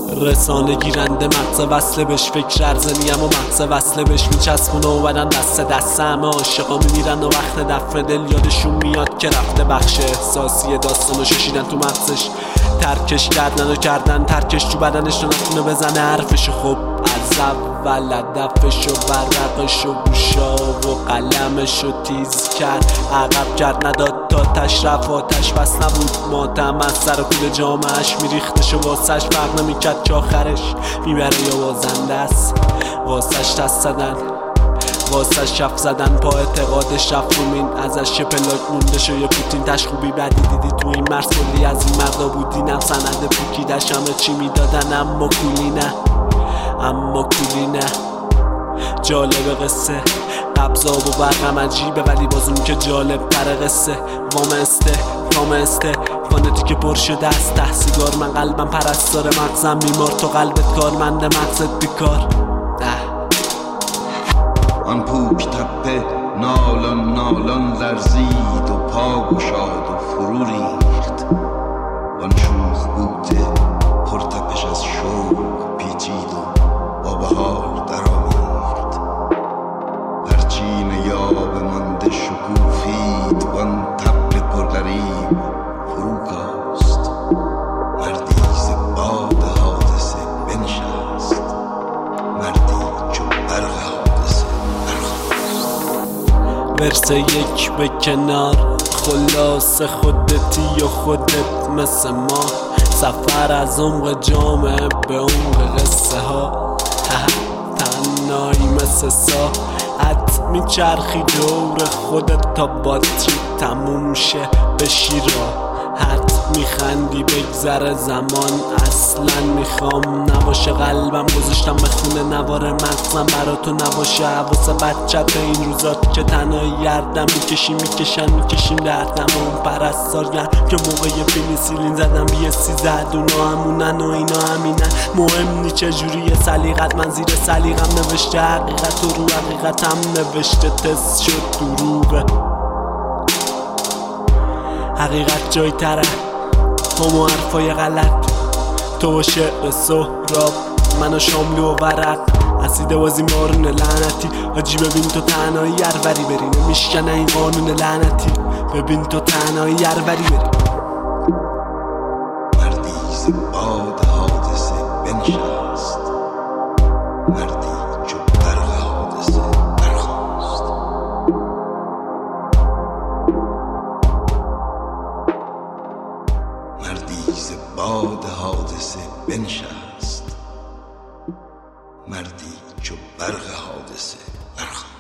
رسانه گیرنده مغز وصله بهش، فکر ارزنیم و مغز وصله بهش میچسبونه و بدن دست همه عاشقا میمیرن و وقت دفن دل یادشون میاد که رفته. بخش احساسی داستانو ششیدن تو مغزش، ترکش کردن و کردن ترکش تو بدنش، نتونه بزنه حرفشو. خب از اول هدفشو ورقشو گوشا و قلمشو تیز کرد، عقب کرد نداد تا تشرف آتش بس نبود ماتم از سر و کول جامعش میریختش و واسش فرق نمیکرد که آخرش میبره یا بازنده است. واسش دست زدن، واسش شف زدن، پا اعتقادش رفت رومین ازش یه پلاک مونده شو یه پوتین تش. خوبی بدی دیدی تو این مرز کلی از این مردا بودی، نم سنده پوکیدش همه چی میدادن اما کولی نه، اما کولی نه. جالب قصه قبضا و برقم عجیبه ولی باز اون که جالب تر قصه. وامسته فانتی که پر شده از ته سیگار، من قلبم پرستار مغزم بیمار، تو قلبت کارمند مغزت بیکار. آن پوک تپه نالان نالان لرزید و پا گشاد و فرو ریخت، وان شوخ بوته پرتپش از شوق پیچید و با بهار درآمیخت. پرچین یاب مانده شکوفید، وان طبل پرلریب فرو کاست. مردی ز باد حادثه بنشست، مردی چو برق حادثه ورس یک به کنار، خلاص خودتی و خودت مثل ما، سفر از عمق جامعه به عمق قصه ها. تنهایی مثل ساعت میچرخی دور خودت تا باتری تموم شه بشی راحت. میخندی بگذره زمان، اصلا میخوام نباشه. قلبم گذاشتم به خونه نوار مغزم برا تو نباشه. حواس بچت به این روزات که تنهایی گردم میکشیم دردم. اون پرستاریم که موقع پنیسیلین زدم BSc زد، اونا همونن و اینا همینن. مهم نی چجوریه سلیقت، من زیر سلیقم نوشته حقیقت و رو حقیقتم نوشته تست شد دروغه. حقیقت جای تره همو حرفای غلط، تو و شعر سهراب من و شاملو و ورق، اسیده بازی مارون لعنتی. آجی ببین تو تنهایی یروری بری، نمیشکنه این قانون لعنتی. ببین تو تنهایی یروری بری. مردی ز باد حادثه بنشست، مردی چو برق حادثه برخاست. مردی ز باد حادثه بنشست، مردی چو برق حادثه برخاست.